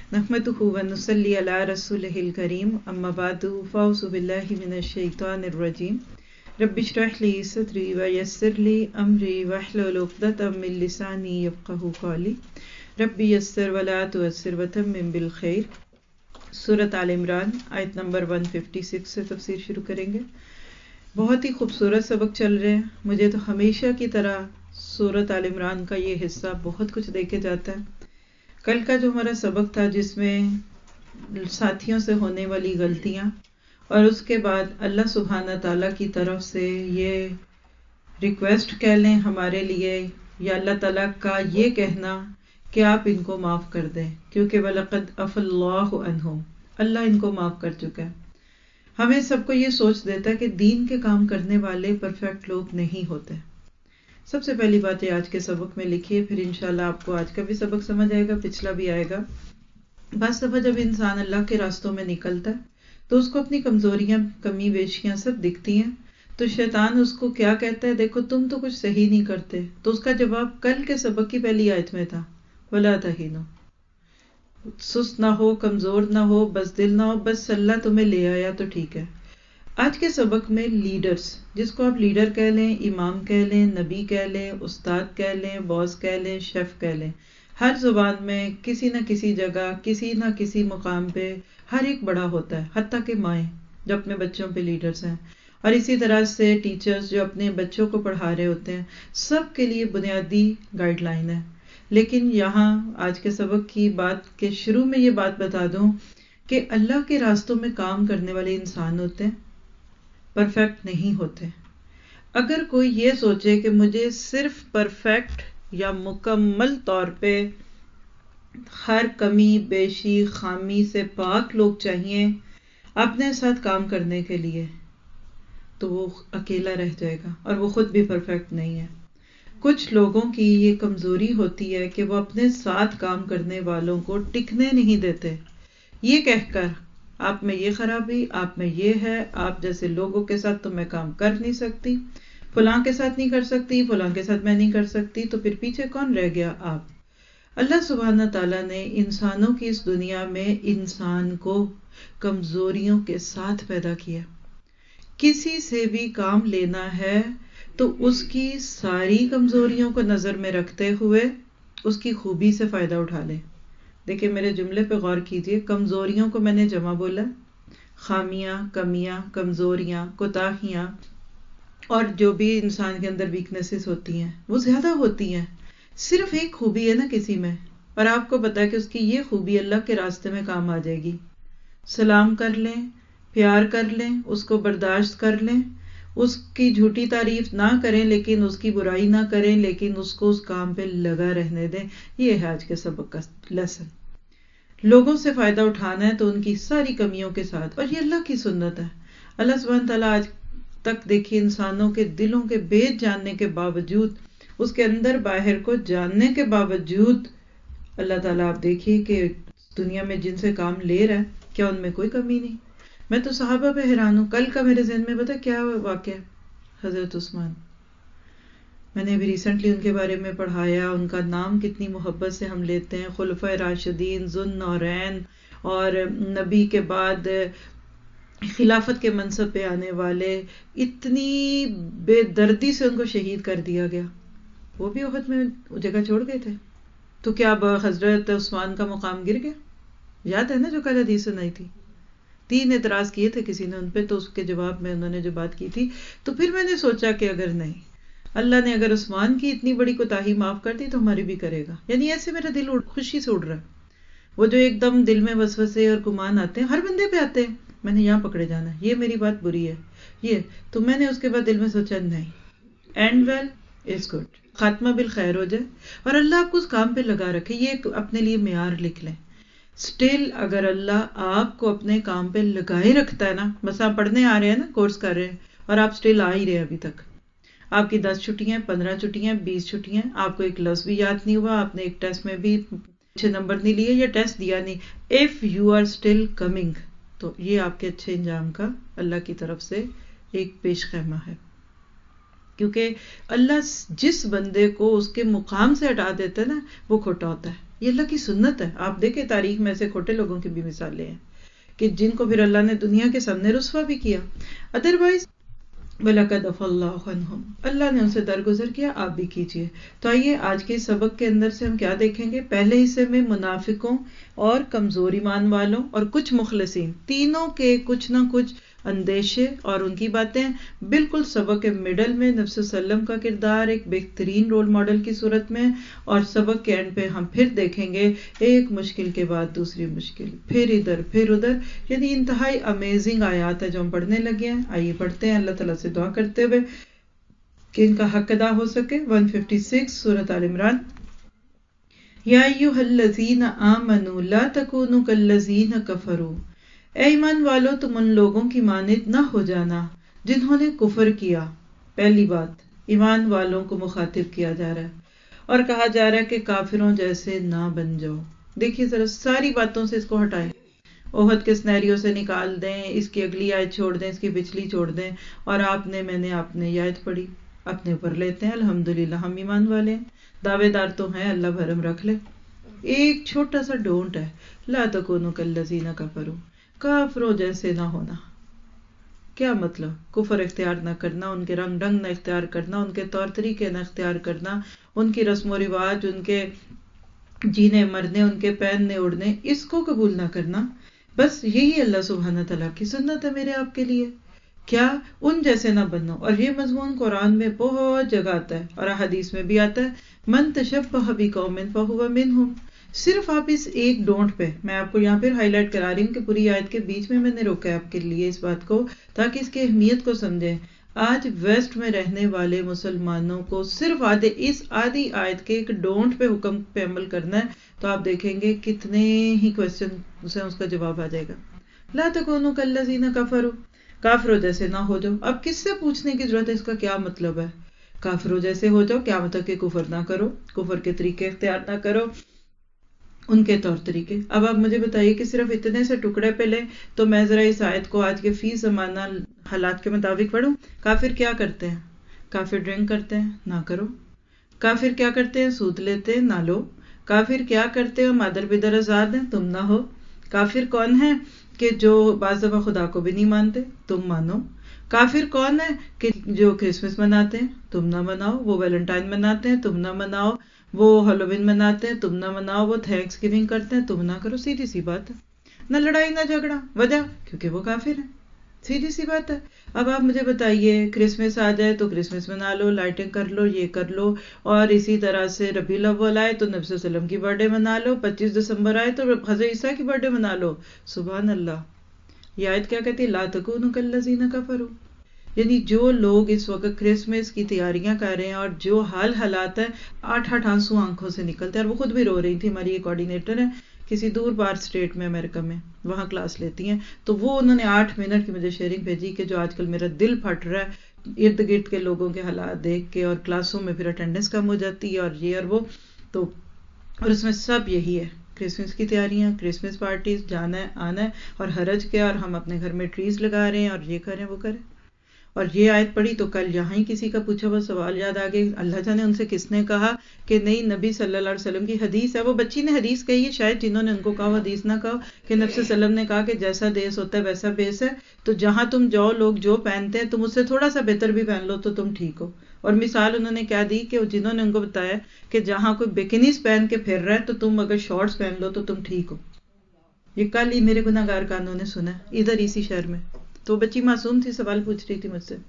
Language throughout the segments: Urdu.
نحمده ونصلي على رسوله الكريم اما بعد فاعوذ بالله من الشيطان الرجيم رب اشرح لي صدري ويسر لي امري واحلل عقدة من لساني يفقهوا قولي رب يسر ولا تعسر وتمم بالخير. سورۃ آل عمران آیت نمبر 156 سے تفسیر شروع کریں گے. بہت ہی خوبصورت سبق چل رہے ہیں. مجھے تو ہمیشہ کی طرح سورۃ آل عمران کا یہ حصہ بہت کچھ دے کے جاتا ہے. کل کا جو ہمارا سبق تھا جس میں ساتھیوں سے ہونے والی غلطیاں اور اس کے بعد اللہ سبحانہ تعالیٰ کی طرف سے یہ ریکویسٹ کہہ لیں ہمارے لیے یا اللہ تعالیٰ کا یہ کہنا کہ آپ ان کو معاف کر دیں کیونکہ وَلَقَدْ عَفَا اللَّهُ عَنْهُمْ، اللہ ان کو معاف کر چکا ہے. ہمیں سب کو یہ سوچ دیتا ہے کہ دین کے کام کرنے والے پرفیکٹ لوگ نہیں ہوتے. سب سے پہلی بات یہ آج کے سبق میں لکھیے، پھر انشاءاللہ آپ کو آج کا بھی سبق سمجھ آئے گا، پچھلا بھی آئے گا. بعض دفعہ جب انسان اللہ کے راستوں میں نکلتا ہے تو اس کو اپنی کمزوریاں، کمی بیشیاں سب دکھتی ہیں. تو شیطان اس کو کیا کہتا ہے، دیکھو تم تو کچھ صحیح نہیں کرتے. تو اس کا جواب کل کے سبق کی پہلی آیت میں تھا، وَلَا تَهِنُوا، سست نہ ہو، کمزور نہ ہو، بس دل نہ ہو، بس اللہ تمہیں لے آیا تو ٹھیک ہے. آج کے سبق میں لیڈرز، جس کو آپ لیڈر کہہ لیں، امام کہہ لیں، نبی کہہ لیں، استاد کہہ لیں، باس کہہ لیں، شیف کہہ لیں، ہر زبان میں کسی نہ کسی جگہ، کسی نہ کسی مقام پہ ہر ایک بڑا ہوتا ہے، حتیٰ کہ مائیں جو اپنے بچوں پہ لیڈرز ہیں، اور اسی طرح سے ٹیچرز جو اپنے بچوں کو پڑھا رہے ہوتے ہیں. سب کے لیے بنیادی گائیڈ لائن ہے. لیکن یہاں آج کے سبق کی بات کے شروع میں یہ بات بتا دوں کہ اللہ کے راستوں میں کام کرنے والے انسان ہوتے ہیں، پرفیکٹ نہیں ہوتے. اگر کوئی یہ سوچے کہ مجھے صرف پرفیکٹ یا مکمل طور پہ ہر کمی بیشی خامی سے پاک لوگ چاہیے اپنے ساتھ کام کرنے کے لیے، تو وہ اکیلا رہ جائے گا اور وہ خود بھی پرفیکٹ نہیں ہے. کچھ لوگوں کی یہ کمزوری ہوتی ہے کہ وہ اپنے ساتھ کام کرنے والوں کو ٹکنے نہیں دیتے، یہ کہہ کر آپ میں یہ خرابی، آپ میں یہ ہے، آپ جیسے لوگوں کے ساتھ تو میں کام کر نہیں سکتی، فلاں کے ساتھ نہیں کر سکتی، فلاں کے ساتھ میں نہیں کر سکتی. تو پھر پیچھے کون رہ گیا؟ آپ. اللہ سبحانہ تعالیٰ نے انسانوں کی اس دنیا میں انسان کو کمزوریوں کے ساتھ پیدا کیا. کسی سے بھی کام لینا ہے تو اس کی ساری کمزوریوں کو نظر میں رکھتے ہوئے اس کی خوبی سے فائدہ اٹھا لیں. دیکھیں میرے جملے پہ غور کیجئے، کمزوریوں کو میں نے جمع بولا، خامیاں، کمیاں، کمزوریاں، کوتاہیاں، اور جو بھی انسان کے اندر ویکنیسز ہوتی ہیں وہ زیادہ ہوتی ہیں. صرف ایک خوبی ہے نا کسی میں، اور آپ کو پتا ہے کہ اس کی یہ خوبی اللہ کے راستے میں کام آ جائے گی. سلام کر لیں، پیار کر لیں، اس کو برداشت کر لیں، اس کی جھوٹی تعریف نہ کریں لیکن اس کی برائی نہ کریں، لیکن اس کو اس کام پہ لگا رہنے دیں. یہ ہے آج کے سبق کا لیسن. لوگوں سے فائدہ اٹھانا ہے تو ان کی ساری کمیوں کے ساتھ، اور یہ اللہ کی سنت ہے. اللہ سبحانہ تعالیٰ آج تک دیکھیے انسانوں کے دلوں کے بھید جاننے کے باوجود، اس کے اندر باہر کو جاننے کے باوجود، اللہ تعالیٰ آپ دیکھیے کہ دنیا میں جن سے کام لے رہا ہے کیا ان میں کوئی کمی نہیں. میں تو صحابہ پہ حیران ہوں. کل کا میرے ذہن میں پتا کیا واقعہ؟ حضرت عثمان. میں نے ابھی ریسنٹلی ان کے بارے میں پڑھایا، ان کا نام کتنی محبت سے ہم لیتے ہیں، خلفائے راشدین، ذو النورین، اور نبی کے بعد خلافت کے منصب پہ آنے والے. اتنی بے دردی سے ان کو شہید کر دیا گیا. وہ بھی احد میں جگہ چھوڑ گئے تھے. تو کیا اب حضرت عثمان کا مقام گر گیا؟ یاد ہے نا جو کل حدیث سنائی تھی، 3 اعتراض کیے تھے کسی نے ان پہ، تو اس کے جواب میں انہوں نے جو بات کی تھی. تو پھر میں نے سوچا کہ اگر نہیں، اللہ نے اگر عثمان کی اتنی بڑی کوتاہی معاف کر دی تو ہماری بھی کرے گا. یعنی ایسے میرا دل خوشی سے اڑ رہا ہے. وہ جو ایک دم دل میں وسوسے اور گمان آتے ہیں، ہر بندے پہ آتے ہیں، میں نے یہاں پکڑے جانا ہے، یہ میری بات بری ہے، یہ تو میں نے اس کے بعد دل میں سوچا نہیں، اینڈ ویل از گڈ، خاتمہ بالخیر ہو جائے اور اللہ آپ کو اس کام پہ لگا رکھے. یہ اپنے لیے معیار لکھ لیں. اسٹل اگر اللہ آپ کو اپنے کام پہ لگائے رکھتا ہے نا، بس آپ پڑھنے آ رہے ہیں نا، کورس کر رہے ہیں، اور آپ اسٹل آ ہی رہے ہیں ابھی تک، آپ کی 10 چھٹیاں، 15 چھٹیاں، 20 چھٹیاں، آپ کو ایک لفظ بھی یاد نہیں ہوا، آپ نے ایک ٹیسٹ میں بھی اچھے نمبر نہیں لیے یا ٹیسٹ دیا نہیں. If you are still coming, تو یہ آپ کے اچھے انجام کا اللہ کی طرف سے ایک پیش خیمہ ہے. کیونکہ اللہ جس بندے کو اس کے مقام سے ہٹا دیتا ہے نا، وہ کھوٹا ہوتا ہے. یہ اللہ کی سنت ہے. آپ دیکھیں تاریخ میں ایسے کھوٹے لوگوں کی بھی مثالیں ہیں کہ جن کو پھر اللہ نے دنیا کے سامنے رسوا بھی کیا. ادروائز وَلَقَدْ عَفَا اللَّهُ عَنْهُمْ، اللہ نے ان سے درگزر کیا، آپ بھی کیجیے. تو آئیے آج کے سبق کے اندر سے ہم کیا دیکھیں گے. پہلے حصے میں منافقوں اور کمزور ایمان والوں اور کچھ مخلصین، تینوں کے کچھ نہ کچھ اندیشے اور ان کی باتیں. بالکل سبق کے مڈل میں نبی صلی اللہ علیہ وسلم کا کردار ایک بہترین رول ماڈل کی صورت میں، اور سبق کے اینڈ پہ ہم پھر دیکھیں گے ایک مشکل کے بعد دوسری مشکل، پھر ادھر پھر ادھر. یعنی انتہائی امیزنگ آیات ہے جو ہم پڑھنے لگے ہیں. آئیے پڑھتے ہیں اللہ تعالیٰ سے دعا کرتے ہوئے کہ ان کا حق ادا ہو سکے. 156 سورۃ آل عمران. یا ایھا الذین آمنوا لا تکونوا کالذین کفروا، اے ایمان والو تم ان لوگوں کی مانند نہ ہو جانا جنہوں نے کفر کیا. پہلی بات ایمان والوں کو مخاطب کیا جا رہا ہے اور کہا جا رہا ہے کہ کافروں جیسے نہ بن جاؤ. دیکھیے ذرا ساری باتوں سے اس کو ہٹائیں، احد کے سنیریو سے نکال دیں، اس کی اگلی آیت چھوڑ دیں، اس کی پچھلی چھوڑ دیں، اور آپ نے یہ آیت پڑھی اپنے اوپر لیتے ہیں. الحمدللہ ہم ایمان والے ہیں، دعوے دار تو ہیں، اللہ بھرم رکھ لے. ایک چھوٹا سا ڈونٹ ہے، لا تکونوا کالذین کفروا، کافروں جیسے نہ ہونا. کیا مطلب؟ کفر اختیار نہ کرنا، ان کے رنگ ڈھنگ نہ اختیار کرنا، ان کے طور طریقے نہ اختیار کرنا، ان کی رسم و رواج، ان کے جینے مرنے، ان کے پہننے اڑنے، اس کو قبول نہ کرنا. بس یہی اللہ سبحانہ تعالیٰ کی سنت ہے میرے آپ کے لیے. کیا ان جیسے نہ بنو. اور یہ مضمون قرآن میں بہت جگہ آتا ہے اور احادیث میں بھی آتا ہے، من تشبہ بقوم فہو منہم. صرف آپ اس ایک ڈونٹ پہ، میں آپ کو یہاں پھر ہائی لائٹ کرا رہی ہوں کہ پوری آیت کے بیچ میں نے روکا ہے آپ کے لیے اس بات کو تاکہ اس کی اہمیت کو سمجھیں. آج ویسٹ میں رہنے والے مسلمانوں کو صرف اس آدھی آیت کے ایک ڈونٹ پہ حکم پہ عمل کرنا ہے تو آپ دیکھیں گے کتنے ہی کوسچن سے اس کا جواب آ جائے گا. لا تکونوا کالذین کفروا، کافروں جیسے نہ ہو جاؤ. اب کس سے پوچھنے کی ضرورت ہے اس کا کیا مطلب ہے؟ کافروں جیسے ہو جاؤ کیا مطلب کہ کفر نہ کرو، کفر کے طریقے اختیار نہ کرو، ان کے طور طریقے. اب آپ مجھے بتائیے کہ صرف اتنے سے ٹکڑے پہ لیں تو میں ذرا اس آیت کو آج کے فی زمانہ حالات کے مطابق پڑھوں. کافر کیا کرتے ہیں؟ کافر ڈرنک کرتے ہیں، نہ کرو. کافر کیا کرتے ہیں؟ سود لیتے ہیں، نہ لو. کافر کیا کرتے ہیں؟ مادر بدر آزاد ہیں، تم نہ ہو. کافر کون ہے کہ جو بعض دفعہ خدا کو بھی نہیں مانتے، تم مانو. کافر کون ہے کہ جو کرسمس مناتے ہیں، تم نہ مناؤ. وہ ویلنٹائن مناتے ہیں، تم نہ مناؤ. وہ ہیلووین مناتے ہیں، تم نہ مناؤ. وہ تھینکس گیونگ کرتے ہیں، تم نہ کرو. سیدھی سی بات ہے. نہ لڑائی نہ جھگڑا. وجہ کیونکہ وہ کافر ہیں. سیدھی سی بات ہے. اب آپ مجھے بتائیے کرسمس آ جائے تو کرسمس منا لو، لائٹنگ کر لو، یہ کر لو، اور اسی طرح سے ربیع الاول آئے تو نبی صلی اللہ علیہ وسلم کی برتھ ڈے منا لو، 25 دسمبر آئے تو حضرت عیسیٰ کی برتھ ڈے منا لو. سبحان اللہ. یہ آیت کیا کہتی ہے؟ لا تکونوا کالذین کفروا. یعنی جو لوگ اس وقت کرسمس کی تیاریاں کر رہے ہیں اور جو حالات ہیں، 8 آنسو آنکھوں سے نکلتے ہیں. اور وہ خود بھی رو رہی تھی. ہماری ایک کوآرڈینیٹر ہے کسی دور بار اسٹیٹ میں، امریکہ میں، وہاں کلاس لیتی ہیں، تو وہ انہوں نے 8 منٹ کی مجھے شیئرنگ بھیجی کہ جو آج کل میرا دل پھٹ رہا ہے ارد گرد کے لوگوں کے حالات دیکھ کے، اور کلاسوں میں پھر اٹینڈنس کم ہو جاتی ہے اور یہ اور وہ. تو اور اس میں سب یہی ہے، کرسمس کی تیاریاں، کرسمس پارٹیز، جانا ہے آنا ہے، اور حرج کے، اور ہم اپنے گھر میں ٹریز لگا رہے ہیں اور یہ کریں وہ کریں. اور یہ آیت پڑھی تو کل یہاں ہی کسی کا پوچھا ہوا سوال یاد آ گیا. اللہ جانے ان سے کس نے کہا کہ نہیں نبی صلی اللہ علیہ وسلم کی حدیث ہے. وہ بچی نے حدیث کہی ہے، شاید جنہوں نے ان کو کہا حدیث نہ کہو، کہ نبی صلی اللہ علیہ وسلم نے کہا کہ جیسا دیس ہوتا ہے ویسا بیس ہے. تو جہاں تم جاؤ لوگ جو پہنتے ہیں تم اس سے تھوڑا سا بہتر بھی پہن لو تو تم ٹھیک ہو. اور مثال انہوں نے کیا دی کہ جنہوں نے ان کو بتایا کہ جہاں کوئی بکنیز پہن کے پھر رہا ہے تو تم اگر شارٹس پہن لو تو تم ٹھیک ہو. یہ کل ہی میرے گناہگار کانوں نے سنا ادھر اسی شہر میں. تو بچی معصوم تھی، سوال پوچھ رہی تھی مجھ سے،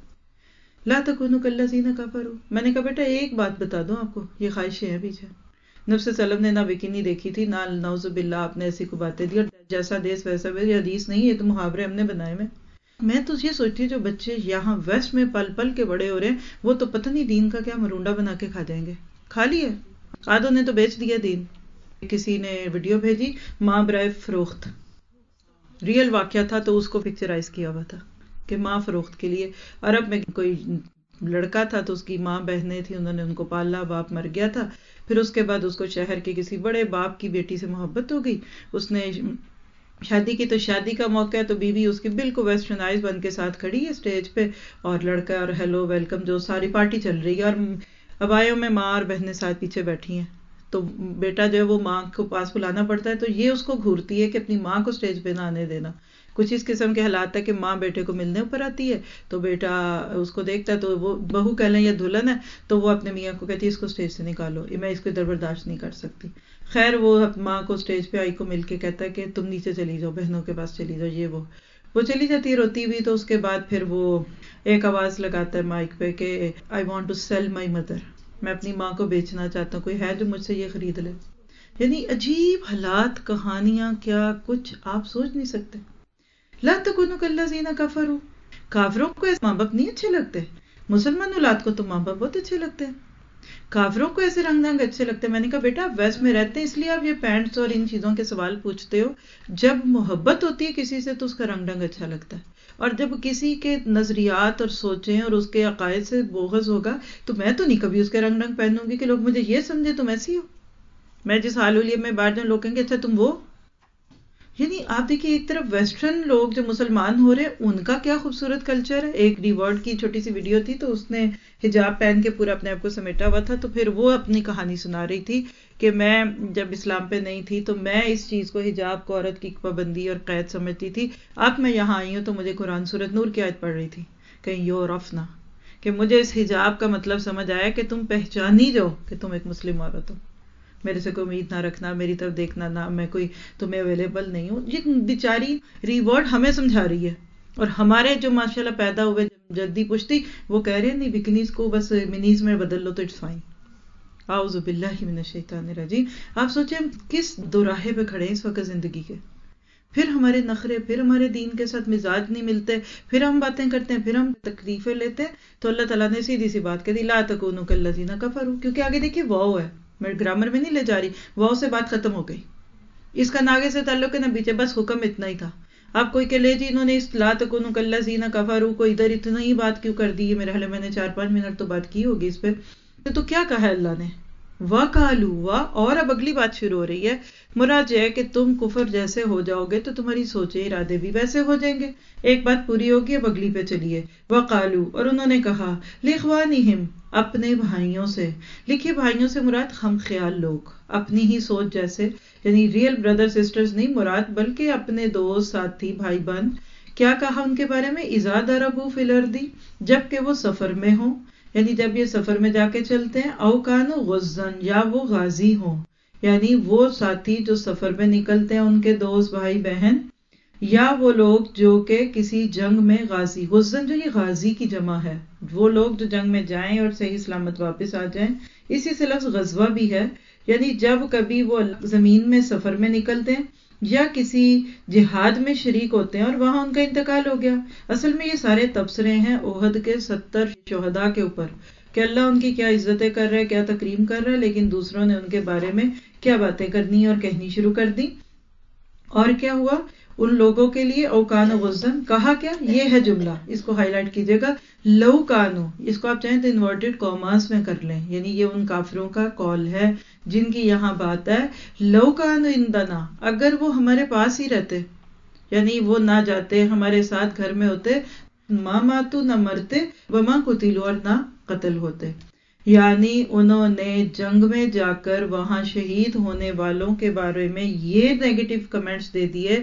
لا تکونوا کالذین کفروا. میں نے کہا بیٹا ایک بات بتا دوں آپ کو، یہ خواہشیں ہیں پیچھے. نبی صلی اللہ علیہ وسلم نے نہ بکنی دیکھی تھی، نہ نعوذ باللہ آپ نے ایسی کو باتیں دی. اور جیسا دیس ویسا بیس، یہ حدیث نہیں، یہ تو محاورے ہم نے بنائے میں. میں تو یہ سوچتی ہوں جو بچے یہاں ویسٹ میں پل پل کے بڑے ہو رہے ہیں وہ تو پتہ نہیں دین کا کیا مرونڈا بنا کے کھا جائیں گے. کھا لیے آدھوں نے تو بیچ دیا دین. کسی نے ویڈیو بھیجی ماں برائے فروخت، ریئل واقعہ تھا تو اس کو پکچرائز کیا ہوا تھا کہ ماں فروخت کے لیے. عرب میں کوئی لڑکا تھا تو اس کی ماں بہنیں تھیں، انہوں نے ان کو پالا، باپ مر گیا تھا. پھر اس کے بعد اس کو شہر کے کسی بڑے باپ کی بیٹی سے محبت ہو گئی. اس نے شادی کی تو شادی کا موقع ہے تو بیوی اس کی بالکل ویسٹرنائز بن کے ساتھ کھڑی ہے اسٹیج پہ، اور لڑکا اور ہیلو ویلکم جو ساری پارٹی چل رہی ہے، اور ابایوں میں ماں اور بہنیں ساتھ پیچھے بیٹھی ہیں. تو بیٹا جو ہے وہ ماں کو پاس بلانا پڑتا ہے، تو یہ اس کو گھورتی ہے کہ اپنی ماں کو سٹیج پہ نہ آنے دینا. کچھ اس قسم کے حالات ہے کہ ماں بیٹے کو ملنے اوپر آتی ہے تو بیٹا اس کو دیکھتا ہے، تو وہ بہو کہہ لیں یا دلہن ہے تو وہ اپنے میاں کو کہتی ہے اس کو سٹیج سے نکالو، میں اس کو ادھر برداشت نہیں کر سکتی. خیر وہ ماں کو سٹیج پہ آئی کو مل کے کہتا ہے کہ تم نیچے چلی جاؤ، بہنوں کے پاس چلی جاؤ، یہ وہ چلی جاتی ہے روتی ہوئی. تو اس کے بعد پھر وہ ایک آواز لگاتا ہے مائک پہ کہ I want to sell my mother, میں اپنی ماں کو بیچنا چاہتا ہوں، کوئی ہے جو مجھ سے یہ خرید لے. یعنی عجیب حالات، کہانیاں، کیا کچھ آپ سوچ نہیں سکتے. لا تکونوا کالذین کفروا، کافروں کو ایسے ماں باپ نہیں اچھے لگتے. مسلمان اولاد کو تو ماں باپ بہت اچھے لگتے ہیں، کافروں کو ایسے رنگ رنگ اچھے لگتے ہیں. میں نے کہا بیٹا آپ ویسٹ میں رہتے ہیں اس لیے آپ یہ پینٹس اور ان چیزوں کے سوال پوچھتے ہو. جب محبت ہوتی ہے کسی سے تو اس کا رنگ رنگ اچھا لگتا ہے، اور جب کسی کے نظریات اور سوچیں اور اس کے عقائد سے بغض ہوگا تو میں تو نہیں کبھی اس کے رنگ رنگ پہنوں گی کہ لوگ مجھے یہ سمجھے تم ایسی ہو. میں جس حال ہولیے میں باہر جاؤں لوگ کہیں گے اچھا تم وہ. یعنی آپ دیکھیے ایک طرف ویسٹرن لوگ جو مسلمان ہو رہے ہیں ان کا کیا خوبصورت کلچر ہے. ایک ریورڈ کی چھوٹی سی ویڈیو تھی تو اس نے حجاب پہن کے پورا اپنے آپ کو سمیٹا ہوا تھا، تو پھر وہ اپنی کہانی سنا رہی تھی کہ میں جب اسلام پہ نہیں تھی تو میں اس چیز کو حجاب کو عورت کی پابندی اور قید سمجھتی تھی. اب میں یہاں آئی ہوں تو مجھے قرآن سورۃ نور کی آیت پڑھ رہی تھی کہیں یعرفنا، کہ مجھے اس حجاب کا مطلب سمجھ آیا کہ تم پہچانی جاؤ کہ تم ایک مسلم عورت ہو، میرے سے کوئی امید نہ رکھنا، میری طرف دیکھنا نہ، میں کوئی تمہیں اویلیبل نہیں ہوں. یہ بیچاری ریورڈ ہمیں سمجھا رہی ہے، اور ہمارے جو ماشاءاللہ پیدا ہوئے جدی پشتی وہ کہہ رہے ہیں نہیں بکنیز کو بس منیز میں بدل لو تو اٹس فائن. اعوذ باللہ من الشیطان الرجیم. آپ سوچیں ہم کس دوراہے پہ کھڑے ہیں اس وقت زندگی کے. پھر ہمارے نخرے، پھر ہمارے دین کے ساتھ مزاج نہیں ملتے، پھر ہم باتیں کرتے ہیں، پھر ہم تکلیفیں لیتے ہیں. تو اللہ تعالیٰ نے سیدھی سی بات کہہ دی لا تکونوا کالذین کفروا، کیونکہ آگے دیکھیے واو ہے، میں گرامر میں نہیں لے جا رہی، واو سے بات ختم ہو گئی. اس کا نہ آگے سے تعلق ہے نہ پیچھے، بس حکم اتنا ہی تھا. آپ کوئی کہ لے جی انہوں نے اس لا تکونوا کالذین کفروا کو ادھر اتنا ہی بات کیوں کر دی ہے، میرے خیال میں نے 4-5 منٹ تو بات کی ہوگی اس پہ. تو کیا کہا ہے اللہ نے وَقَالُوا، اور اب اگلی بات شروع ہو رہی ہے. مراد یہ ہے کہ تم کفر جیسے ہو جاؤ گے تو تمہاری سوچیں ارادے بھی ویسے ہو جائیں گے. ایک بات پوری ہوگی، اب اگلی پہ چلیے. وَقَالُوا، اور انہوں نے کہا لِإِخْوَانِهِمْ، اپنے بھائیوں سے. لکھیے بھائیوں سے مراد ہم خیال لوگ، اپنی ہی سوچ جیسے، یعنی ریئل بردر سسٹرز نہیں مراد، بلکہ اپنے دوست ساتھی بھائی بہن. کیا کہا ان کے بارے میں اذا ضربوا فی الارض، جب کہ وہ سفر میں ہوں، یعنی جب یہ سفر میں جا کے چلتے ہیں. او کانوا غزاً، یا وہ غازی ہوں، یعنی وہ ساتھی جو سفر میں نکلتے ہیں ان کے دوست بھائی بہن، یا وہ لوگ جو کہ کسی جنگ میں غازی. غزاً جو یہ غازی کی جمع ہے، وہ لوگ جو جنگ میں جائیں اور صحیح سلامت واپس آ جائیں. اسی سے لفظ غزوہ بھی ہے، یعنی جب کبھی وہ زمین میں سفر میں نکلتے ہیں یا کسی جہاد میں شریک ہوتے ہیں اور وہاں ان کا انتقال ہو گیا. اصل میں یہ سارے تبصرے ہیں احد کے 70 شہداء کے اوپر کہ اللہ ان کی کیا عزتیں کر رہا ہے، کیا تکریم کر رہا ہے، لیکن دوسروں نے ان کے بارے میں کیا باتیں کرنی اور کہنی شروع کر دی. اور کیا ہوا ان لوگوں کے لیے او کانوا غزاً، کہا کیا، یہ ہے جملہ، اس کو ہائی لائٹ کیجئے گا. لو کانو، اس کو آپ چاہیں تو انورٹڈ کاماز میں کر لیں، یعنی یہ ان کافروں کا قول ہے جن کی یہاں بات ہے. لو کانوا عندنا، اگر وہ ہمارے پاس ہی رہتے، یعنی وہ نہ جاتے ہمارے ساتھ گھر میں ہوتے، ما ماتوا، نہ مرتے، وما قتلوا، اور نہ قتل ہوتے. یعنی انہوں نے جنگ میں جا کر وہاں شہید ہونے والوں کے بارے میں یہ نیگیٹو کمنٹس دے دیے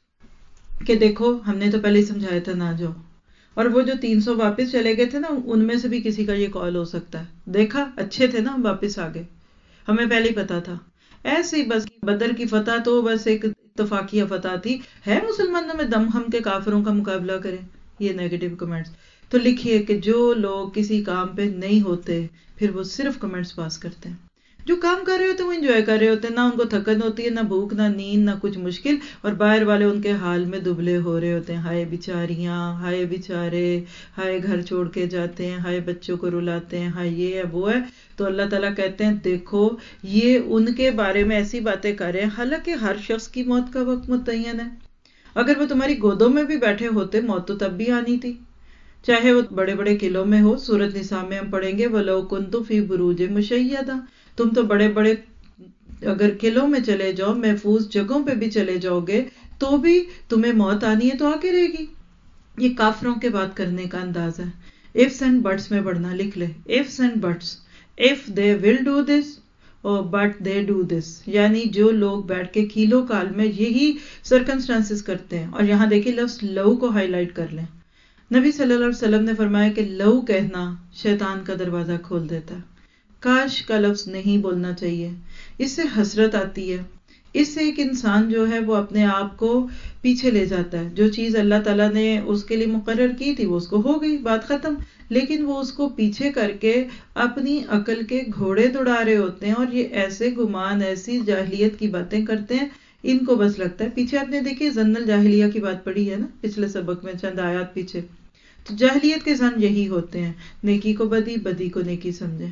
کہ دیکھو ہم نے تو پہلے ہی سمجھایا تھا نہ جاؤ. اور وہ جو 300 واپس چلے گئے تھے نا، ان میں سے بھی کسی کا یہ کال ہو سکتا ہے، دیکھا اچھے تھے نا ہم واپس آ گئے، ہمیں پہلے ہی پتا تھا. ایسے ہی بس بدر کی فتح تو بس ایک اتفاقیہ فتح تھی، ہے مسلمانوں میں دم ہم کے کافروں کا مقابلہ کریں. یہ نیگیٹو کمنٹس. تو لکھیے کہ جو لوگ کسی کام پہ نہیں ہوتے پھر وہ صرف کمنٹس پاس کرتے ہیں. جو کام کر رہے ہوتے ہیں وہ انجوائے کر رہے ہوتے ہیں، نہ ان کو تھکن ہوتی ہے، نہ بھوک، نہ نیند، نہ کچھ مشکل، اور باہر والے ان کے حال میں دبلے ہو رہے ہوتے ہیں. ہائے بیچاریاں، ہائے بیچارے، ہائے گھر چھوڑ کے جاتے ہیں، ہائے بچوں کو رلاتے ہیں، ہائے یہ ہے وہ ہے. تو اللہ تعالیٰ کہتے ہیں دیکھو یہ ان کے بارے میں ایسی باتیں کر رہے ہیں، حالانکہ ہر شخص کی موت کا وقت متعین ہے. اگر وہ تمہاری گودوں میں بھی بیٹھے ہوتے موت تو تب بھی آنی تھی، چاہے وہ بڑے بڑے قلعوں میں ہو. سورۃ نساء میں ہم پڑھیں گے وَلَوْ كُنْتُمْ فِي بُرُوجٍ مُشَيَّدَةٍ، تم تو بڑے بڑے اگر قلعوں میں چلے جاؤ، محفوظ جگہوں پہ بھی چلے جاؤ گے تو بھی تمہیں موت آنی ہے تو آ کے رہے گی. یہ کافروں کے بات کرنے کا انداز ہے. ifs and buts میں پڑھنا، لکھ لے ifs and buts. if they will do this but they do this, یعنی جو لوگ بیٹھ کے کھیلو کال میں یہی سرکمسٹانسز کرتے ہیں. اور یہاں دیکھیں لفظ لو کو ہائی لائٹ کر لیں. نبی صلی اللہ علیہ وسلم نے فرمایا کہ لو کہنا شیطان کا دروازہ کھول دیتا ہے. کاش کا لفظ نہیں بولنا چاہیے، اس سے حسرت آتی ہے. اس سے ایک انسان جو ہے وہ اپنے آپ کو پیچھے لے جاتا ہے. جو چیز اللہ تعالیٰ نے اس کے لیے مقرر کی تھی وہ اس کو ہو گئی، بات ختم. لیکن وہ اس کو پیچھے کر کے اپنی عقل کے گھوڑے دوڑا رہے ہوتے ہیں، اور یہ ایسے گمان، ایسی جاہلیت کی باتیں کرتے ہیں. ان کو بس لگتا ہے پیچھے. آپ نے دیکھیے زن الجاہلیہ کی بات پڑھی ہے نا پچھلے سبق میں، چند آیات پیچھے. تو جاہلیت کے زن یہی ہوتے ہیں، نیکی کو بدی، بدی کو نیکی سمجھیں.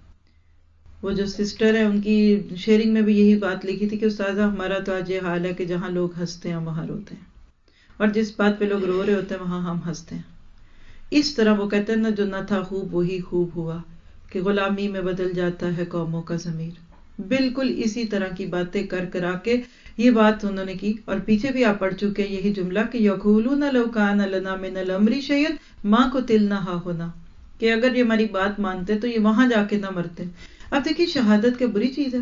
وہ جو سسٹر ہے ان کی شیئرنگ میں بھی یہی بات لکھی تھی کہ استاذہ ہمارا تو آج یہ حال ہے کہ جہاں لوگ ہنستے ہیں وہاں روتے ہیں، اور جس بات پہ لوگ رو رہے ہوتے ہیں وہاں ہم ہنستے ہیں. اس طرح وہ کہتے ہیں نا جو نہ تھا خوب وہی خوب ہوا، کہ غلامی میں بدل جاتا ہے قوموں کا ضمیر. بالکل اسی طرح کی باتیں کر کرا کے یہ بات انہوں نے کی. اور پیچھے بھی آپ پڑھ چکے یہی جملہ کہ یقولون لو کان لنا من الامر شیء ما قتلنا ھا ھنا، کہ اگر یہ ہماری بات مانتے تو یہ وہاں جا کے نہ مرتے. اب دیکھیے شہادت کیا بری چیز ہے.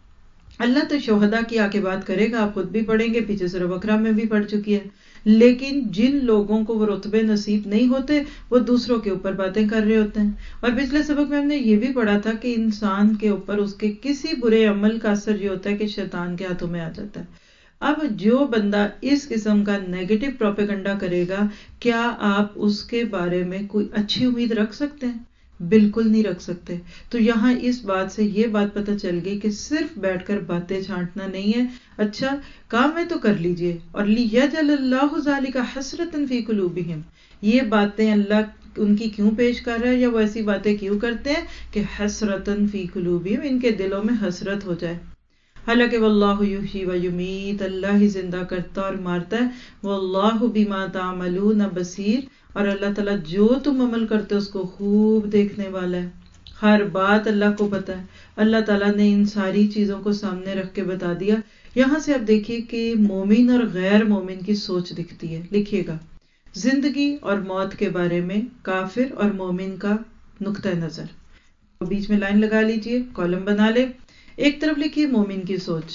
اللہ تو شہداء کی آ کے بات کرے گا، آپ خود بھی پڑھیں گے، پیچھے سورہ بقرہ میں بھی پڑھ چکی ہے. لیکن جن لوگوں کو وہ رتبے نصیب نہیں ہوتے وہ دوسروں کے اوپر باتیں کر رہے ہوتے ہیں. اور پچھلے سبق میں ہم نے یہ بھی پڑھا تھا کہ انسان کے اوپر اس کے کسی برے عمل کا اثر یہ ہوتا ہے کہ شیطان کے ہاتھوں میں آ جاتا ہے. اب جو بندہ اس قسم کا نیگیٹو پروپیگنڈا کرے گا، کیا آپ اس کے بارے میں کوئی اچھی امید رکھ سکتے ہیں؟ بالکل نہیں رکھ سکتے. تو یہاں اس بات سے یہ بات پتہ چل گئی کہ صرف بیٹھ کر باتیں چھانٹنا نہیں ہے. اچھا کام ہے تو کر لیجئے. اور لِيَجْعَلَ اللَّهُ ذَلِكَ حَسْرَةً فِي قُلُوبِهِمْ، یہ باتیں اللہ ان کی کیوں پیش کر رہا ہے یا وہ ایسی باتیں کیوں کرتے ہیں کہ حسرتاً فی قلوبہم، ان کے دلوں میں حسرت ہو جائے. حالانکہ واللہ یحیی و یمیت، اللہ ہی زندہ کرتا اور مارتا ہے. واللہ بما تعملون بصیر، اور اللہ تعالیٰ جو تم عمل کرتے ہو اس کو خوب دیکھنے والا ہے. ہر بات اللہ کو پتا ہے. اللہ تعالیٰ نے ان ساری چیزوں کو سامنے رکھ کے بتا دیا. یہاں سے آپ دیکھیے کہ مومن اور غیر مومن کی سوچ دکھتی ہے. لکھیے گا زندگی اور موت کے بارے میں کافر اور مومن کا نقطہ نظر. بیچ میں لائن لگا لیجئے، کالم بنا لے. ایک طرف لکھیے مومن کی سوچ،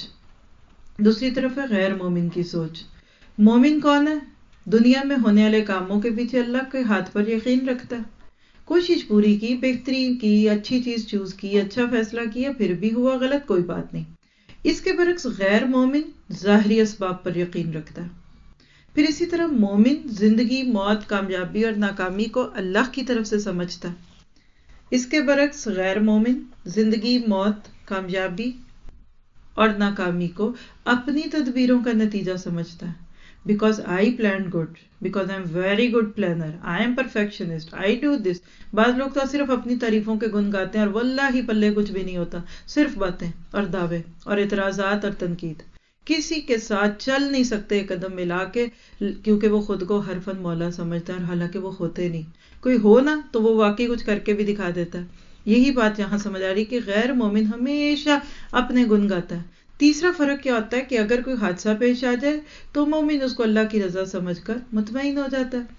دوسری طرف ہے غیر مومن کی سوچ. مومن کون ہے؟ دنیا میں ہونے والے کاموں کے پیچھے اللہ کے ہاتھ پر یقین رکھتا ہے. کوشش پوری کی، بہترین کی، اچھی چیز چوز کی، اچھا فیصلہ کیا، پھر بھی ہوا غلط، کوئی بات نہیں. اس کے برعکس غیر مومن ظاہری اسباب پر یقین رکھتا ہے. پھر اسی طرح مومن زندگی، موت، کامیابی اور ناکامی کو اللہ کی طرف سے سمجھتا ہے. اس کے برعکس غیر مومن زندگی، موت، کامیابی اور ناکامی کو اپنی تدبیروں کا نتیجہ سمجھتا ہے. Because I planned good, because I'm very good planner, I am perfectionist, I do this. بعض لوگ تو صرف اپنی تعریفوں کے گن گاتے ہیں اور واللہ پلے کچھ بھی نہیں ہوتا، صرف باتیں اور دعوے اور اعتراضات اور تنقید. کسی کے ساتھ چل نہیں سکتے ایک قدم ملا کے، کیونکہ وہ خود کو ہر فن مولا سمجھتا ہے، اور حالانکہ وہ ہوتے نہیں. کوئی ہو نا تو وہ واقعی کچھ کر کے بھی دکھا دیتا ہے. یہی بات یہاں سمجھ آ رہی کہ غیر مومن ہمیشہ اپنے گن گاتا ہے. تیسرا فرق کیا ہوتا ہے کہ اگر کوئی حادثہ پیش آ جائے تو مومن اس کو اللہ کی رضا سمجھ کر مطمئن ہو جاتا ہے.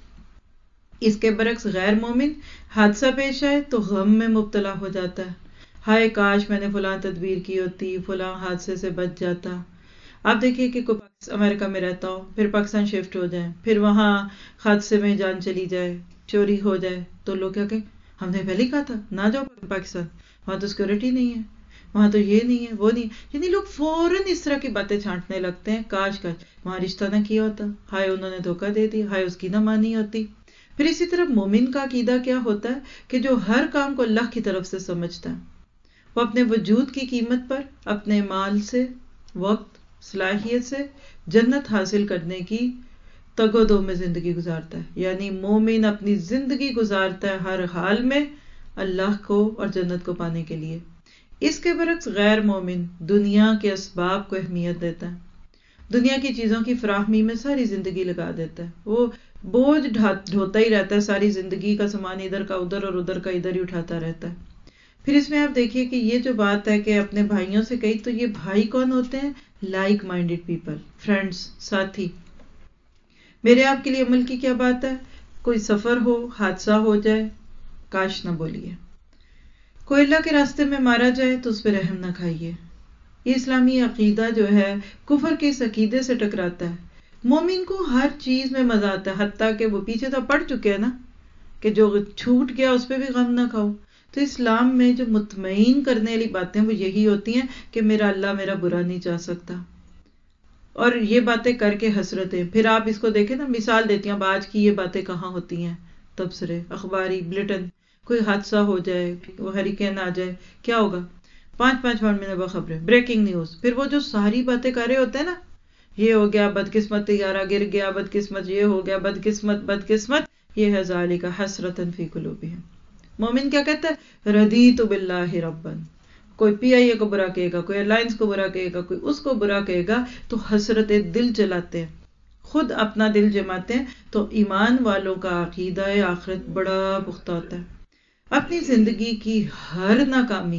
اس کے برعکس غیر مومن حادثہ پیش آئے تو غم میں مبتلا ہو جاتا ہے. ہائے کاش میں نے فلاں تدبیر کی ہوتی، فلاں حادثے سے بچ جاتا. آپ دیکھیے کہ کوئی امریکہ میں رہتا ہو، پھر پاکستان شفٹ ہو جائے، پھر وہاں حادثے میں جان چلی جائے، چوری ہو جائے، تو لوگ کیا کہیں ہم نے پہلے ہی کہا تھا نہ جاؤ پاکستان، وہاں تو سیکورٹی نہیں ہے، وہاں تو یہ نہیں ہے، وہ نہیں. یعنی لوگ فوراً اس طرح کی باتیں چھانٹنے لگتے ہیں. کاش وہاں رشتہ نہ کیا ہوتا، ہائے انہوں نے دھوکہ دے دی، ہائے اس کی نہ مانی ہوتی. پھر اسی طرح مومن کا عقیدہ کیا ہوتا ہے کہ جو ہر کام کو اللہ کی طرف سے سمجھتا ہے. وہ اپنے وجود کی قیمت پر اپنے مال سے، وقت، صلاحیت سے جنت حاصل کرنے کی تگ و دو میں زندگی گزارتا ہے. یعنی مومن اپنی زندگی گزارتا ہے ہر حال میں اللہ کو اور جنت کو پانے کے لیے. اس کے برعکس غیر مومن دنیا کے اسباب کو اہمیت دیتا ہے، دنیا کی چیزوں کی فراہمی میں ساری زندگی لگا دیتا ہے. وہ بوجھ ڈھوتا ہی رہتا ہے، ساری زندگی کا سامان ادھر کا ادھر اور ادھر کا ادھر ہی اٹھاتا رہتا ہے. پھر اس میں آپ دیکھیے کہ یہ جو بات ہے کہ اپنے بھائیوں سے کہی، تو یہ بھائی کون ہوتے ہیں؟ لائک مائنڈڈ پیپل، فرینڈز، ساتھی. میرے آپ کے لیے عمل کی کیا بات ہے؟ کوئی سفر ہو، حادثہ ہو جائے، کاش نہ بولیے. کوئی اللہ کے راستے میں مارا جائے تو اس پہ رحم نہ کھائیے. یہ اسلامی عقیدہ جو ہے کفر کے اس عقیدے سے ٹکراتا ہے. مومن کو ہر چیز میں مزہ آتا ہے، حتیٰ کہ وہ پیچھے تو پڑ چکے ہیں نا کہ جو چھوٹ گیا اس پہ بھی غم نہ کھاؤ. تو اسلام میں جو مطمئن کرنے والی باتیں وہ یہی ہوتی ہیں کہ میرا اللہ میرا برا نہیں چاہ سکتا. اور یہ باتیں کر کے حسرتیں، پھر آپ اس کو دیکھیں نا، مثال دیتی ہیں اب آج کی یہ باتیں کہاں ہوتی ہیں، تبصرے، اخباری بلیٹن، کوئی حادثہ ہو جائے، وہ ہریکین آ جائے، کیا ہوگا؟ 5-5 منٹ میں خبریں، بریکنگ نیوز. پھر وہ جو ساری باتیں کر رہے ہوتے ہیں نا، یہ ہو گیا بدقسمت طیارہ گر گیا، بدقسمت یہ ہو گیا، بدقسمت یہ ہے ذالک حسرتن فی قلوبہم. مومن کیا کہتا ہے؟ رضیت باللہ ربن. کوئی پی آئی اے کو برا کہے گا، کوئی الائنس کو برا کہے گا، کوئی اس کو برا کہے گا، تو حسرت دل جلاتے ہیں، خود اپنا دل جماتے ہیں. تو ایمان والوں کا عقیدہ آخرت بڑا پختہ ہوتا ہے. اپنی زندگی کی ہر ناکامی،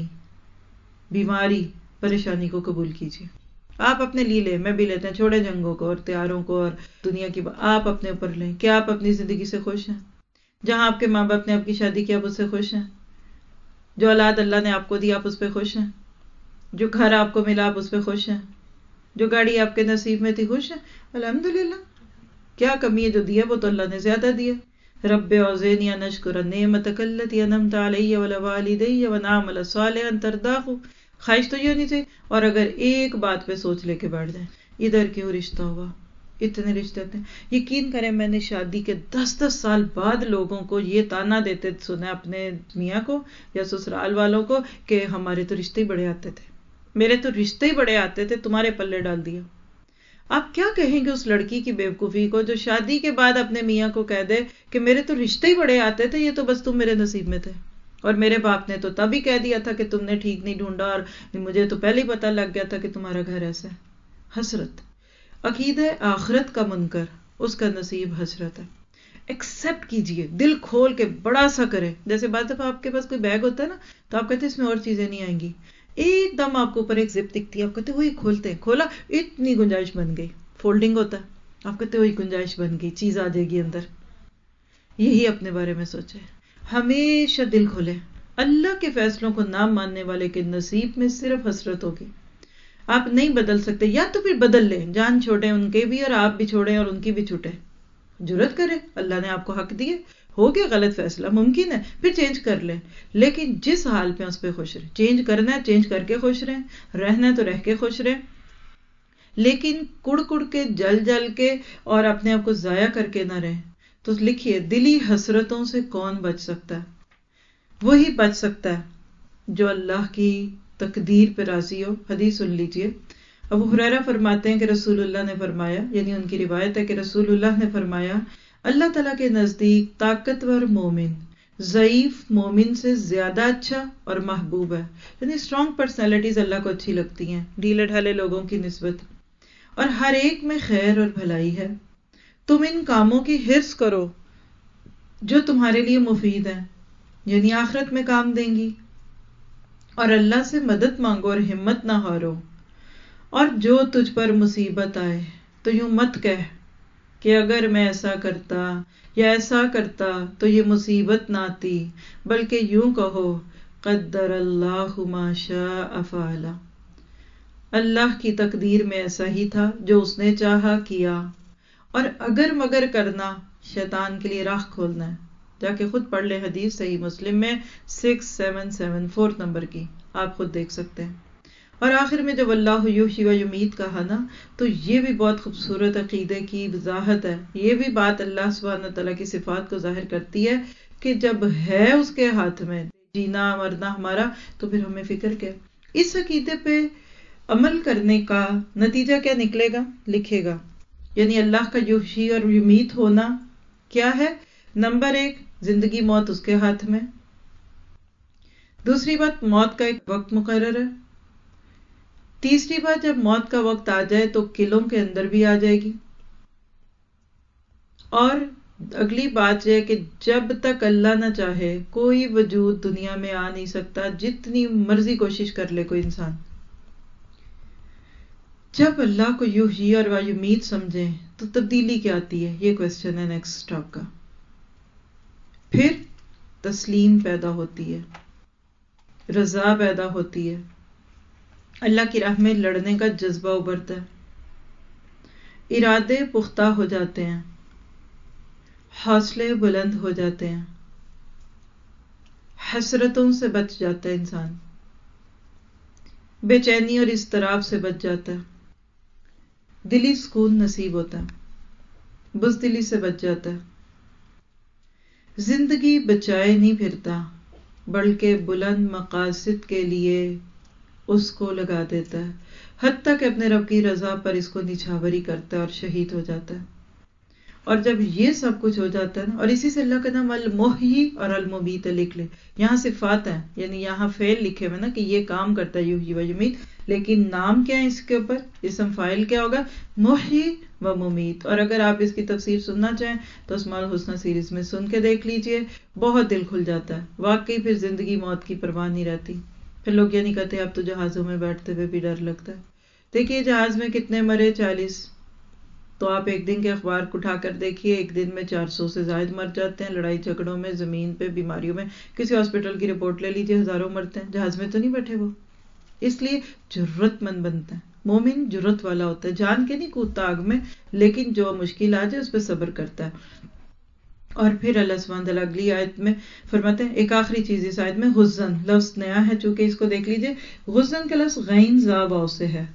بیماری، پریشانی کو قبول کیجیے. آپ اپنے لیے لیں، میں بھی لیتے ہیں، چھوڑے جنگوں کو اور تیاروں کو اور دنیا کی آپ اپنے اوپر لیں. کیا آپ اپنی زندگی سے خوش ہیں؟ جہاں آپ کے ماں باپ نے آپ کی شادی کی آپ اس سے خوش ہیں؟ جو اولاد اللہ نے آپ کو دی آپ اس پہ خوش ہیں؟ جو گھر آپ کو ملا آپ اس پہ خوش ہیں؟ جو گاڑی آپ کے نصیب میں تھی خوش ہیں؟ الحمدللہ. کیا کمی ہے؟ جو دیا وہ تو اللہ نے زیادہ دیا. رب اوزعنی ان اشکر نعمتک التی انعمت علی وعلی والدی وان اعمل صالحا ترضاہ. خواہش تو یہ ہونی چاہیے. اور اگر ایک بات پہ سوچ لے کے بیٹھ جائیں، ادھر کیوں رشتہ ہوا، اتنے رشتے ہوتے ہیں. یقین کریں میں نے شادی کے 10 سال بعد لوگوں کو یہ تانا دیتے سنا اپنے میاں کو یا سسرال والوں کو کہ ہمارے تو رشتے ہی بڑے آتے تھے، میرے تو رشتے ہی بڑے آتے تھے، تمہارے پلے ڈال دیا. آپ کیا کہیں گے اس لڑکی کی بیوقوفی کو جو شادی کے بعد اپنے میاں کو کہہ دے کہ میرے تو رشتے ہی بڑے آتے تھے، یہ تو بس تم میرے نصیب میں تھے، اور میرے باپ نے تو تب ہی کہہ دیا تھا کہ تم نے ٹھیک نہیں ڈھونڈا، اور مجھے تو پہلے ہی پتہ لگ گیا تھا کہ تمہارا گھر ایسا ہے. حسرت. عقیدہ آخرت کا منکر، اس کا نصیب حسرت ہے. ایکسپٹ کیجئے، دل کھول کے بڑا سا کرے. جیسے بعض دفعہ آپ کے پاس کوئی بیگ ہوتا ہے نا تو آپ کہتے ہیں اس میں اور چیزیں نہیں آئیں گی، ایک دم آپ کو اوپر ایک زپ دکھتی ہے، آپ کہتے ہیں وہی کھولتے ہیں، کھولا اتنی گنجائش بن گئی. فولڈنگ ہوتا ہے، آپ کہتے ہیں وہی گنجائش بن گئی، چیز آ جائے گی اندر. یہی اپنے بارے میں سوچے، ہمیشہ دل کھولے. اللہ کے فیصلوں کو نہ ماننے والے کے نصیب میں صرف حسرت ہوگی. آپ نہیں بدل سکتے، یا تو پھر بدل لیں، جان چھوڑیں ان کے بھی اور آپ بھی چھوڑیں اور ان کی بھی چھوٹیں. جرت کرے، اللہ نے آپ کو حق دیے، ہو گیا غلط فیصلہ ممکن ہے، پھر چینج کر لیں. لیکن جس حال پہ اس پہ خوش رہیں. چینج کرنا ہے چینج کر کے خوش رہیں، رہنا ہے تو رہ کے خوش رہیں. لیکن کڑ کڑ کے جل جل کے اور اپنے آپ کو ضائع کر کے نہ رہیں. تو لکھیے دلی حسرتوں سے کون بچ سکتا ہے؟ وہی بچ سکتا ہے جو اللہ کی تقدیر پہ راضی ہو. حدیث سن لیجئے. ابو ہریرہ فرماتے ہیں کہ رسول اللہ نے فرمایا، یعنی ان کی روایت ہے کہ رسول اللہ نے فرمایا، اللہ تعالیٰ کے نزدیک طاقتور مومن ضعیف مومن سے زیادہ اچھا اور محبوب ہے. یعنی اسٹرانگ پرسنالٹیز اللہ کو اچھی لگتی ہیں ڈھیلے ڈھالے لوگوں کی نسبت، اور ہر ایک میں خیر اور بھلائی ہے. تم ان کاموں کی حرص کرو جو تمہارے لیے مفید ہیں، یعنی آخرت میں کام دیں گی، اور اللہ سے مدد مانگو اور ہمت نہ ہارو. اور جو تجھ پر مصیبت آئے تو یوں مت کہہ کہ اگر میں ایسا کرتا یا ایسا کرتا تو یہ مصیبت نہ آتی، بلکہ یوں کہو قدر اللہ ما شاء فعل. اللہ کی تقدیر میں ایسا ہی تھا، جو اس نے چاہا کیا. اور اگر مگر کرنا شیطان کے لیے راہ کھولنا ہے. جا کے خود پڑھ لیں حدیث صحیح مسلم میں 6774 نمبر کی، آپ خود دیکھ سکتے ہیں. اور آخر میں جب اللہ یحیی و یمیت کہا نا، تو یہ بھی بہت خوبصورت عقیدے کی وضاحت ہے. یہ بھی بات اللہ سبحانہ تعالیٰ کی صفات کو ظاہر کرتی ہے کہ جب ہے اس کے ہاتھ میں جینا مرنا ہمارا، تو پھر ہمیں فکر کیا. اس عقیدے پہ عمل کرنے کا نتیجہ کیا نکلے گا؟ لکھے گا. یعنی اللہ کا یحیی اور یمیت ہونا کیا ہے؟ نمبر 1، زندگی موت اس کے ہاتھ میں. دوسری بات، موت کا ایک وقت مقرر ہے. تیسری بات، جب موت کا وقت آ جائے تو قلعوں کے اندر بھی آ جائے گی. اور اگلی بات یہ ہے کہ جب تک اللہ نہ چاہے کوئی وجود دنیا میں آ نہیں سکتا، جتنی مرضی کوشش کر لے کوئی انسان. جب اللہ کو یحیی اور یمیت سمجھیں تو تبدیلی کیا آتی ہے؟ یہ کوشچن ہے نیکسٹ سٹاپ کا. پھر تسلیم پیدا ہوتی ہے. رضا پیدا ہوتی ہے، اللہ کی راہ میں لڑنے کا جذبہ ابھرتا ہے، ارادے پختہ ہو جاتے ہیں، حوصلے بلند ہو جاتے ہیں، حسرتوں سے بچ جاتا ہے انسان، بے چینی اور اضطراب سے بچ جاتا ہے، دلی سکون نصیب ہوتا ہے، بزدلی سے بچ جاتا ہے، زندگی بچائے نہیں پھرتا بلکہ بلند مقاصد کے لیے اس کو لگا دیتا ہے، حتیٰ کہ اپنے رب کی رضا پر اس کو نچھاوری کرتا ہے اور شہید ہو جاتا ہے۔ اور جب یہ سب کچھ ہو جاتا ہے نا، اور اسی سے اللہ کا نام المحیی اور الممیت لکھ لے، یہاں صفات ہیں، یعنی یہاں فعل لکھے ہوئے نا کہ یہ کام کرتا ہے یحیی و یمیت، لیکن نام کیا ہے اس کے اوپر، اسم فاعل کیا ہوگا، محیی و ممیت۔ اور اگر آپ اس کی تفسیر سننا چاہیں تو اسماء الحسنی سیریز میں سن کے دیکھ لیجئے، بہت دل کھل جاتا ہے، واقعی پھر زندگی موت کی پرواہ نہیں رہتی۔ پھر لوگ یہ نہیں کہتے اب تو جہازوں میں بیٹھتے ہوئے بھی ڈر لگتا ہے۔ دیکھیے جہاز میں کتنے مرے، 40، تو آپ ایک دن کے اخبار کو اٹھا کر دیکھیے، ایک دن میں 400 سے زائد مر جاتے ہیں، لڑائی جھگڑوں میں، زمین پہ، بیماریوں میں، کسی ہاسپٹل کی رپورٹ لے لیجیے، ہزاروں مرتے ہیں، جہاز میں تو نہیں بیٹھے وہ۔ اس لیے جرت مند بنتا ہے، مومن جرت والا ہوتا ہے، جان کے نہیں کودتا آگ میں، لیکن جو مشکل آ جائے اس پہ صبر کرتا ہے۔ اور پھر اللہ سبحانہ وتعالیٰ اگلی آیت میں فرماتے ہیں، ایک آخری چیز اس آیت میں، غزن لفظ نیا ہے چونکہ اس کو دیکھ لیجئے، غزن کا لفظ غین زا واو سے ہے،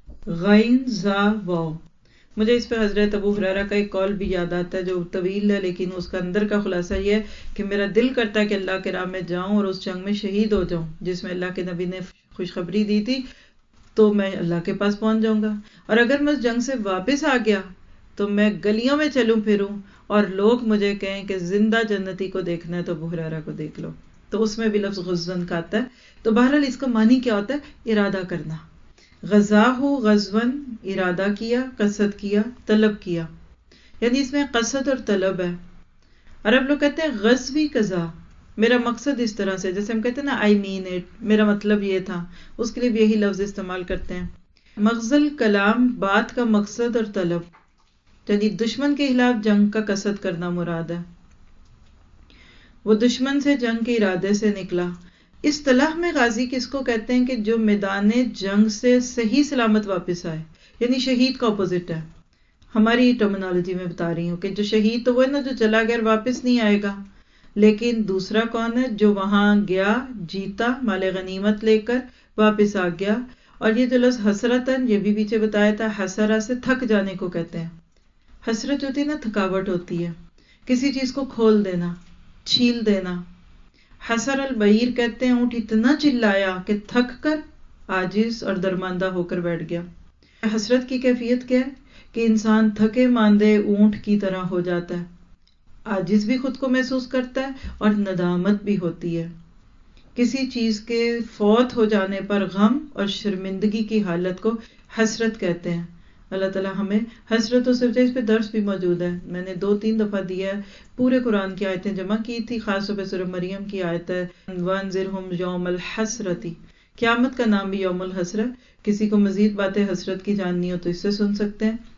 غین زا واو۔ مجھے اس پہ حضرت ابو ہریرہ کا ایک قول بھی یاد آتا ہے جو طویل ہے، لیکن اس کا اندر کا خلاصہ یہ ہے کہ میرا دل کرتا ہے کہ اللہ کے راہ میں جاؤں اور اس جنگ میں شہید ہو جاؤں جس میں اللہ کے نبی نے خوشخبری دی تھی، تو میں اللہ کے پاس پہنچ جاؤں گا، اور اگر میں اس جنگ سے واپس آ گیا تو میں گلیوں میں چلوں پھروں اور لوگ مجھے کہیں کہ زندہ جنتی کو دیکھنا ہے تو ابو ہریرہ کو دیکھ لو، تو اس میں بھی لفظ غزون کا آتا ہے۔ تو بہرحال اس کا معنی کیا ہوتا ہے، ارادہ کرنا، غزاہ غزون، ارادہ کیا، قصد کیا، طلب کیا، یعنی اس میں قصد اور طلب ہے۔ عرب لوگ کہتے ہیں غزوی قضا، میرا مقصد اس طرح سے، جیسے ہم کہتے ہیں نا آئی مین اٹ، میرا مطلب یہ تھا، اس کے لیے بھی یہی لفظ استعمال کرتے ہیں۔ مغزل کلام، بات کا مقصد اور طلب، یعنی دشمن کے خلاف جنگ کا قصد کرنا مراد ہے، وہ دشمن سے جنگ کے ارادے سے نکلا۔ اصطلاح میں غازی کس کو کہتے ہیں کہ جو میدان جنگ سے صحیح سلامت واپس آئے، یعنی شہید کا اپوزٹ ہے، ہماری ٹرمینالوجی میں بتا رہی ہوں کہ جو شہید تو وہ ہے نا جو چلا گیا واپس نہیں آئے گا، لیکن دوسرا کون ہے، جو وہاں گیا، جیتا، مال غنیمت لے کر واپس آ گیا۔ اور یہ جو لفظ حسرتن، یہ بھی پیچھے بتایا تھا، حسرہ سے تھک جانے کو کہتے ہیں۔ حسرت ہوتی ہے نا، تھکاوٹ ہوتی ہے، کسی چیز کو کھول دینا، چھیل دینا۔ حسر البعیر کہتے ہیں اونٹ اتنا چلایا کہ تھک کر عاجز اور درماندہ ہو کر بیٹھ گیا۔ حسرت کی کیفیت کیا ہے کہ انسان تھکے ماندے اونٹ کی طرح ہو جاتا ہے، عاجز بھی خود کو محسوس کرتا ہے اور ندامت بھی ہوتی ہے۔ کسی چیز کے فوت ہو جانے پر غم اور شرمندگی کی حالت کو حسرت کہتے ہیں۔ اللہ تعالیٰ ہمیں حسرتوں سے بچائے۔ اس پہ درس بھی موجود ہے، میں نے 2-3 دفعہ دیا ہے، پورے قرآن کی آیتیں جمع کی تھی، خاص طور پہ سورہ مریم کی آیت ہے وَانذِرْهُمْ يَوْمَ الْحَسْرَةِ، قیامت کا نام بھی یوم الحسرہ۔ کسی کو مزید باتیں حسرت کی جاننی ہو تو اس سے سن سکتے ہیں۔